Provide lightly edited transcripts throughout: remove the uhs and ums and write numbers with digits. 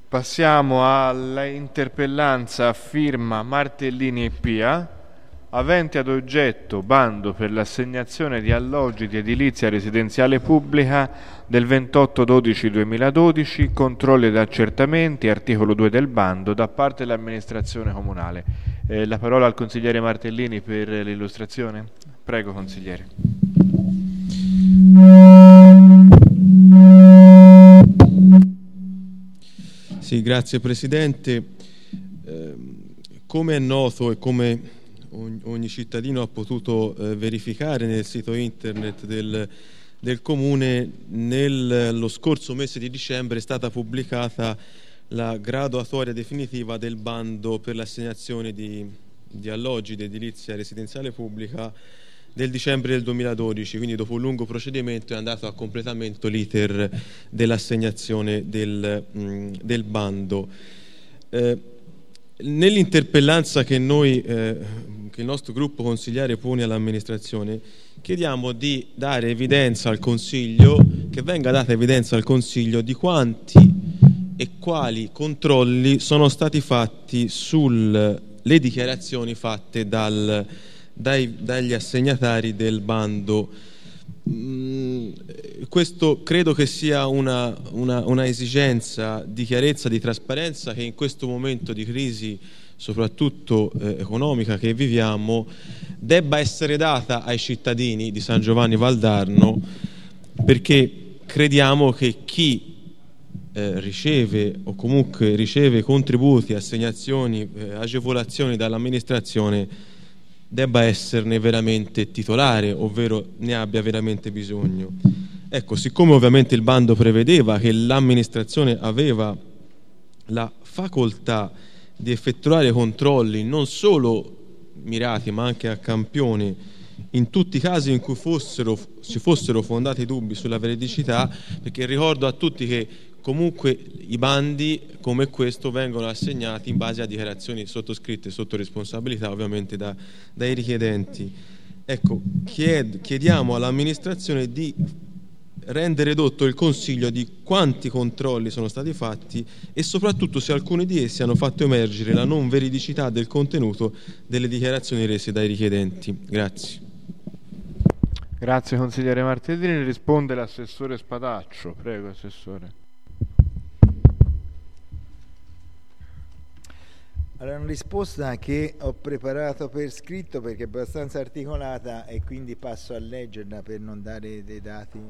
Passiamo all'interpellanza a firma Martellini e Pia, avente ad oggetto bando per l'assegnazione di alloggi di edilizia residenziale pubblica del 28/12/2012, controlli ed accertamenti, articolo 2 del bando, da parte dell'amministrazione comunale. La parola al consigliere Martellini per l'illustrazione. Prego, consigliere. Sì, grazie Presidente. Come è noto e come ogni cittadino ha potuto verificare nel sito internet del Comune, nello scorso mese di dicembre è stata pubblicata la graduatoria definitiva del bando per l'assegnazione di alloggi di edilizia residenziale pubblica del dicembre del 2012, quindi dopo un lungo procedimento è andato a completamento l'iter dell'assegnazione del bando. Nell'interpellanza che il nostro gruppo consigliare pone all'amministrazione, chiediamo di dare evidenza al Consiglio, che venga data evidenza al Consiglio di quanti e quali controlli sono stati fatti sulle dichiarazioni fatte dagli assegnatari del bando. Questo credo che sia una esigenza di chiarezza, di trasparenza, che in questo momento di crisi, soprattutto economica, che viviamo, debba essere data ai cittadini di San Giovanni Valdarno, perché crediamo che chi riceve o comunque riceve contributi, assegnazioni, agevolazioni dall'amministrazione debba esserne veramente titolare, ovvero ne abbia veramente bisogno. Ecco, siccome ovviamente il bando prevedeva che l'amministrazione aveva la facoltà di effettuare controlli non solo mirati ma anche a campione in tutti i casi in cui ci fossero fondati dubbi sulla veridicità, perché ricordo a tutti che comunque i bandi come questo vengono assegnati in base a dichiarazioni sottoscritte sotto responsabilità ovviamente dai richiedenti. Ecco, chiediamo all'amministrazione di rendere edotto il Consiglio di quanti controlli sono stati fatti e soprattutto se alcuni di essi hanno fatto emergere la non veridicità del contenuto delle dichiarazioni rese dai richiedenti. Grazie. Grazie consigliere Martellini. Risponde l'assessore Spadaccio. Prego, assessore. Allora, una risposta che ho preparato per scritto perché è abbastanza articolata e quindi passo a leggerla per non dare dei dati,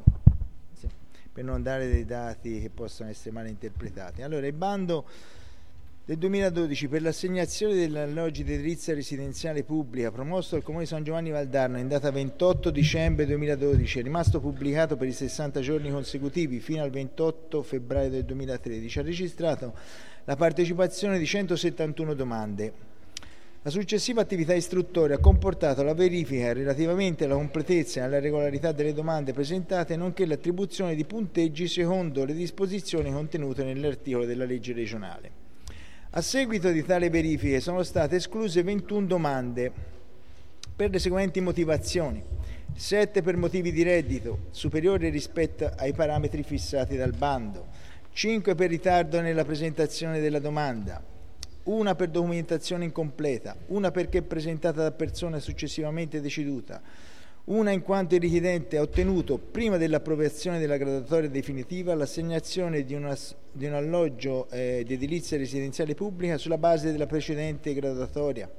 che possono essere mal interpretati. Allora, il bando del 2012 per l'assegnazione degli alloggi di edilizia residenziale pubblica promosso dal Comune di San Giovanni Valdarno in data 28 dicembre 2012 è rimasto pubblicato per i 60 giorni consecutivi fino al 28 febbraio del 2013. Ha registrato la partecipazione di 171 domande. La successiva attività istruttoria ha comportato la verifica relativamente alla completezza e alla regolarità delle domande presentate, nonché l'attribuzione di punteggi secondo le disposizioni contenute nell'articolo della legge regionale. A seguito di tale verifiche sono state escluse 21 domande per le seguenti motivazioni: 7 per motivi di reddito superiori rispetto ai parametri fissati dal bando, 5 per ritardo nella presentazione della domanda, 1 per documentazione incompleta, 1 perché presentata da persona successivamente deceduta, 1 in quanto il richiedente ha ottenuto, prima dell'approvazione della graduatoria definitiva, l'assegnazione di un alloggio di edilizia residenziale pubblica sulla base della precedente graduatoria,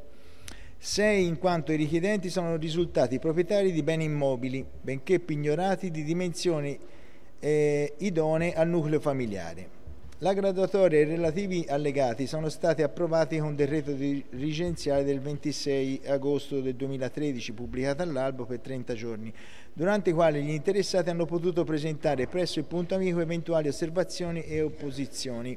6 in quanto i richiedenti sono risultati proprietari di beni immobili, benché pignorati di dimensioni idonee al nucleo familiare. La graduatoria e i relativi allegati sono stati approvati con decreto dirigenziale del 26 agosto del 2013 pubblicato all'albo per 30 giorni, durante i quali gli interessati hanno potuto presentare presso il punto amico eventuali osservazioni e opposizioni.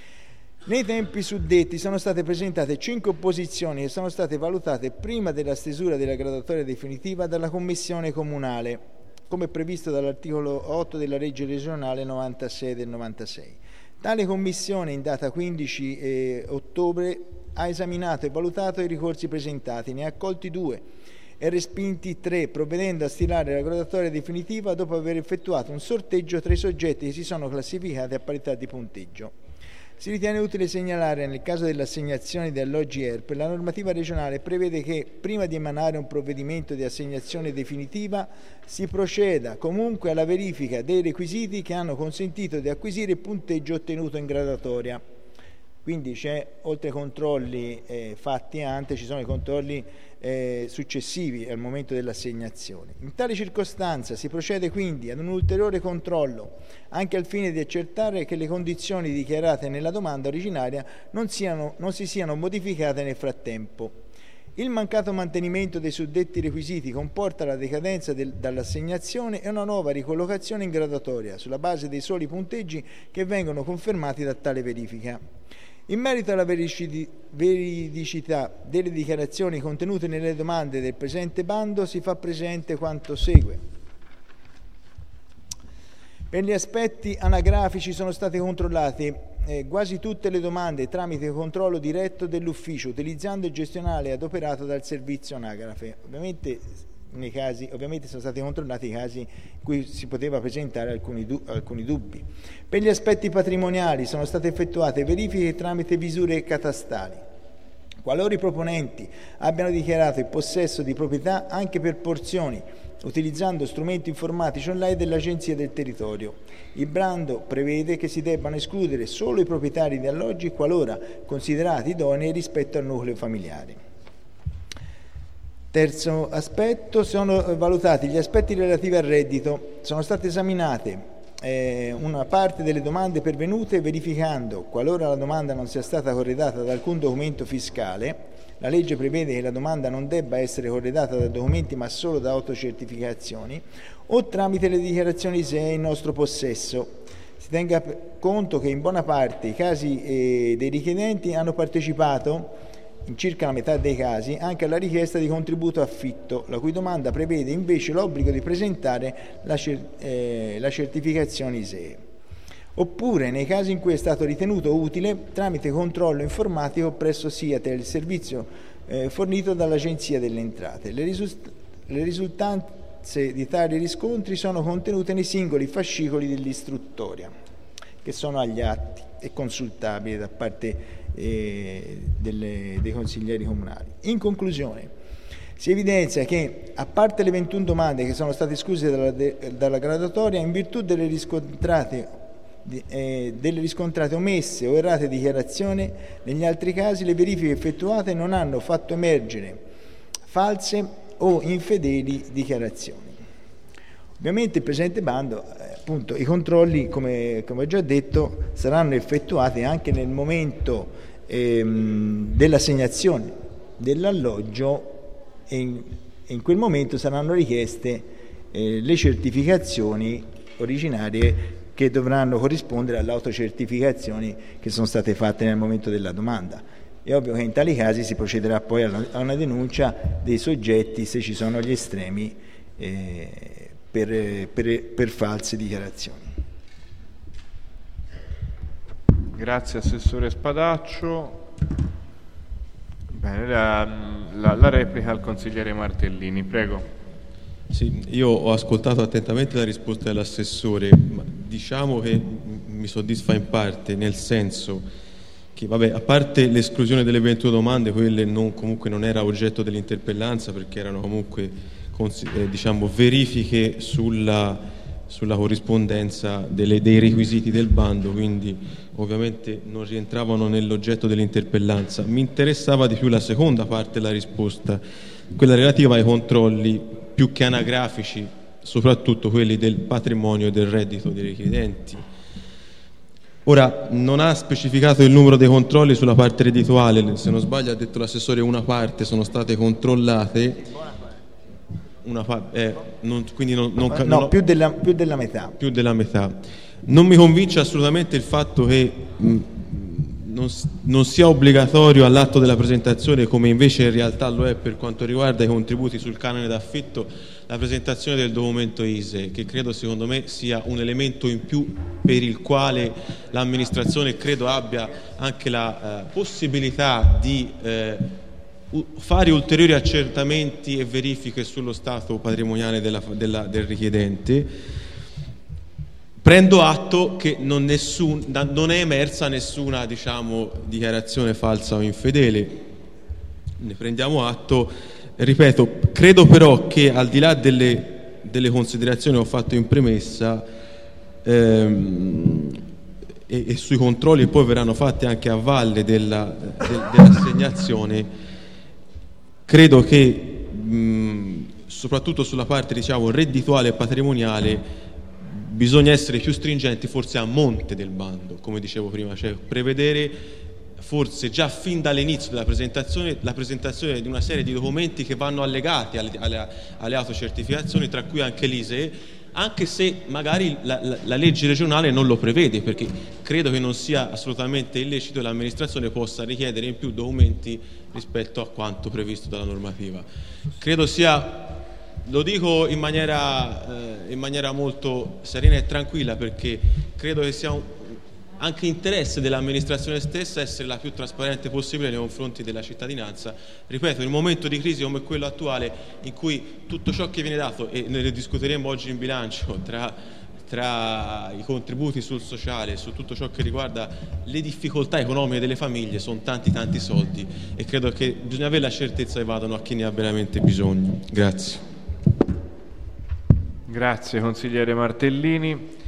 Nei tempi suddetti sono state presentate 5 opposizioni che sono state valutate prima della stesura della graduatoria definitiva dalla Commissione Comunale, come previsto dall'articolo 8 della legge regionale 96 del 96. Tale commissione in data 15 ottobre ha esaminato e valutato i ricorsi presentati, ne ha accolti 2 e respinti 3, provvedendo a stilare la graduatoria definitiva dopo aver effettuato un sorteggio tra i soggetti che si sono classificati a parità di punteggio. Si ritiene utile segnalare, nel caso dell'assegnazione di alloggi ERP, la normativa regionale prevede che prima di emanare un provvedimento di assegnazione definitiva si proceda comunque alla verifica dei requisiti che hanno consentito di acquisire il punteggio ottenuto in graduatoria. Quindi c'è, oltre ai controlli fatti ante, ci sono i controlli successivi al momento dell'assegnazione. In tale circostanza si procede quindi ad un ulteriore controllo, anche al fine di accertare che le condizioni dichiarate nella domanda originaria non si siano modificate nel frattempo. Il mancato mantenimento dei suddetti requisiti comporta la decadenza dall'assegnazione e una nuova ricollocazione in graduatoria sulla base dei soli punteggi che vengono confermati da tale verifica. In merito alla veridicità delle dichiarazioni contenute nelle domande del presente bando si fa presente quanto segue. Per gli aspetti anagrafici sono state controllate quasi tutte le domande tramite controllo diretto dell'ufficio, utilizzando il gestionale adoperato dal servizio anagrafe. Ovviamente sono stati controllati i casi in cui si poteva presentare alcuni dubbi. Per gli aspetti patrimoniali sono state effettuate verifiche tramite visure catastali. Qualora i proponenti abbiano dichiarato il possesso di proprietà anche per porzioni, utilizzando strumenti informatici online dell'Agenzia del Territorio, il bando prevede che si debbano escludere solo i proprietari di alloggi qualora considerati idonei rispetto al nucleo familiare. Terzo aspetto, sono valutati gli aspetti relativi al reddito. Sono state esaminate una parte delle domande pervenute verificando, qualora la domanda non sia stata corredata da alcun documento fiscale, la legge prevede che la domanda non debba essere corredata da documenti ma solo da autocertificazioni, o tramite le dichiarazioni ISEE in nostro possesso. Si tenga conto che in buona parte i casi dei richiedenti hanno partecipato, in circa la metà dei casi, anche alla richiesta di contributo affitto, la cui domanda prevede invece l'obbligo di presentare la certificazione ISEE. Oppure nei casi in cui è stato ritenuto utile tramite controllo informatico presso SIATEL, il servizio fornito dall'Agenzia delle Entrate. Le risultanze di tali riscontri sono contenute nei singoli fascicoli dell'istruttoria, che sono agli atti e consultabili da parte dei consiglieri comunali. In conclusione, si evidenzia che, a parte le 21 domande che sono state escluse dalla graduatoria in virtù delle riscontrate omesse o errate dichiarazioni, negli altri casi le verifiche effettuate non hanno fatto emergere false o infedeli dichiarazioni. Ovviamente il presente bando, appunto, i controlli, come ho già detto, saranno effettuati anche nel momento dell'assegnazione dell'alloggio e in quel momento saranno richieste le certificazioni originarie che dovranno corrispondere alle autocertificazioni che sono state fatte nel momento della domanda. È ovvio che in tali casi si procederà poi a una denuncia dei soggetti se ci sono gli estremi per false dichiarazioni. Grazie Assessore Spadaccio. Bene, la replica al consigliere Martellini, prego. Sì, io ho ascoltato attentamente la risposta dell'assessore, ma diciamo che mi soddisfa in parte, nel senso che, a parte l'esclusione delle 21 domande, quelle comunque non era oggetto dell'interpellanza perché erano comunque verifiche sulla corrispondenza dei requisiti del bando, quindi ovviamente non rientravano nell'oggetto dell'interpellanza. Mi interessava di più la seconda parte della risposta, quella relativa ai controlli più che anagrafici, soprattutto quelli del patrimonio e del reddito dei richiedenti. Ora, non ha specificato il numero dei controlli sulla parte reddituale, se non sbaglio ha detto l'assessore una parte sono state controllate. Più della metà. Più della metà. Non mi convince assolutamente il fatto che non sia obbligatorio all'atto della presentazione, come invece in realtà lo è per quanto riguarda i contributi sul canone d'affitto, la presentazione del documento ISEE, che credo, secondo me, sia un elemento in più per il quale l'amministrazione credo abbia anche la possibilità di fare ulteriori accertamenti e verifiche sullo stato patrimoniale del richiedente. Prendo atto che non è emersa nessuna, diciamo, dichiarazione falsa o infedele, ne prendiamo atto. Ripeto, credo però che al di là delle considerazioni che ho fatto in premessa e sui controlli che poi verranno fatti anche a valle dell'assegnazione, credo che soprattutto sulla parte, diciamo, reddituale e patrimoniale bisogna essere più stringenti, forse a monte del bando, come dicevo prima, cioè prevedere forse già fin dall'inizio della presentazione la presentazione di una serie di documenti che vanno allegati alle autocertificazioni, tra cui anche l'ISEE, anche se magari la legge regionale non lo prevede, perché credo che non sia assolutamente illecito e l'amministrazione possa richiedere in più documenti rispetto a quanto previsto dalla normativa. Credo sia, lo dico in maniera molto serena e tranquilla, perché credo che sia anche interesse dell'amministrazione stessa essere la più trasparente possibile nei confronti della cittadinanza. Ripeto, in un momento di crisi come quello attuale, in cui tutto ciò che viene dato, e ne discuteremo oggi in bilancio, tra i contributi sul sociale, su tutto ciò che riguarda le difficoltà economiche delle famiglie, sono tanti soldi, e credo che bisogna avere la certezza che vadano a chi ne ha veramente bisogno. Grazie. Grazie consigliere Martellini.